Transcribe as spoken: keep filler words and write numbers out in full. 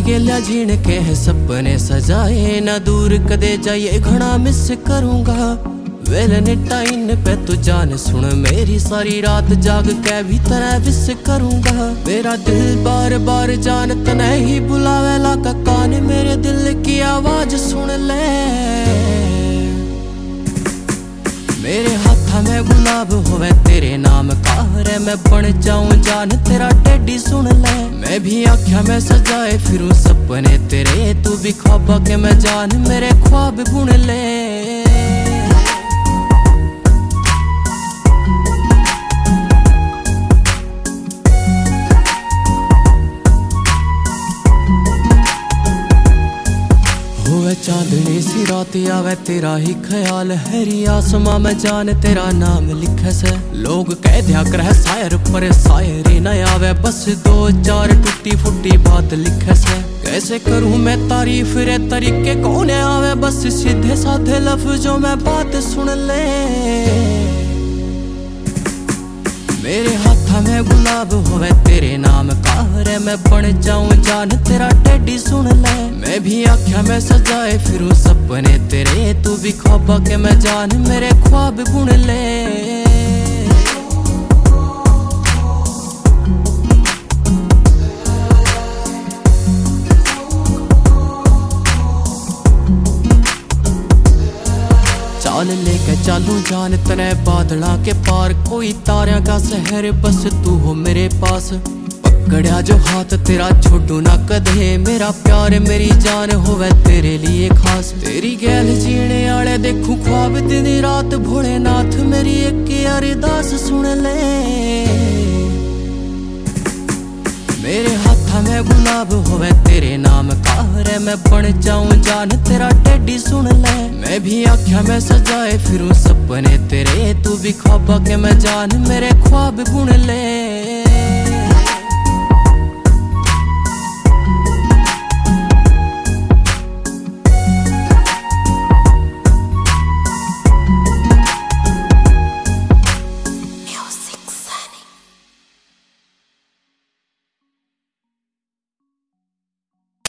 गेल्या जीण के है सपने सजाए ना दूर कदे जाइए घना मिस करूंगा वेलने टाइम पे तू जान सुन मेरी सारी रात जाग के भी तरह विस करूंगा मेरा दिल बार बार जान तने ही बुलावे लाका कान मेरे दिल की आवाज सुन ले मेरे हाथा में गुलाब होवे तेरे नाम का रे मैं बन जाऊं जान तेरा टेडी सुन ले मैं भी आँखों में सजाए फिरूं सपने तेरे तू भी ख्वाबा के मैं जान मेरे ख्वाब बुन ले चांदनी सी रात आवे तेरा ही ख्याल हैरी आसमां में जान तेरा नाम लिखे से लोग कह दिया कर है शायर पर शायरी न आवे बस दो चार टूटी फुटी बात लिखे से कैसे करूं मैं तारीफ रे तरीके कौन आवे बस सीधे साधे लफ्जों में बात सुन ले मेरे हाथा में गुलाब होवे तेरे नाम का रे मैं बन जाऊं जान तेरा टेडी सुन ले मैं भी आँखों में सजाए फिरूं सपने तेरे तू भी ख्वाबा के मैं जान मेरे ख्वाब बुन ले चाल लेके चालू जान तने बादलों के पार कोई तारों का शहर बस तू हो मेरे पास पकड़या जो हाथ तेरा छोड़ू ना कदे मेरा प्यार मेरी जान होवे तेरे लिए खास तेरी गैल जीने आले देखूं ख्वाब दिन रात भोलेनाथ मेरी एक अरदास सुन ले मेरे हाथा में गुलाब होवे तेरे नाम का रे मैं बन जाऊं जान तेरा टेडी सुन ले मैं भी आँखों में सजाए फिरूं सपने तेरे तू भी ख्वाबा के मैं जान मेरे ख्वाब बुन ले।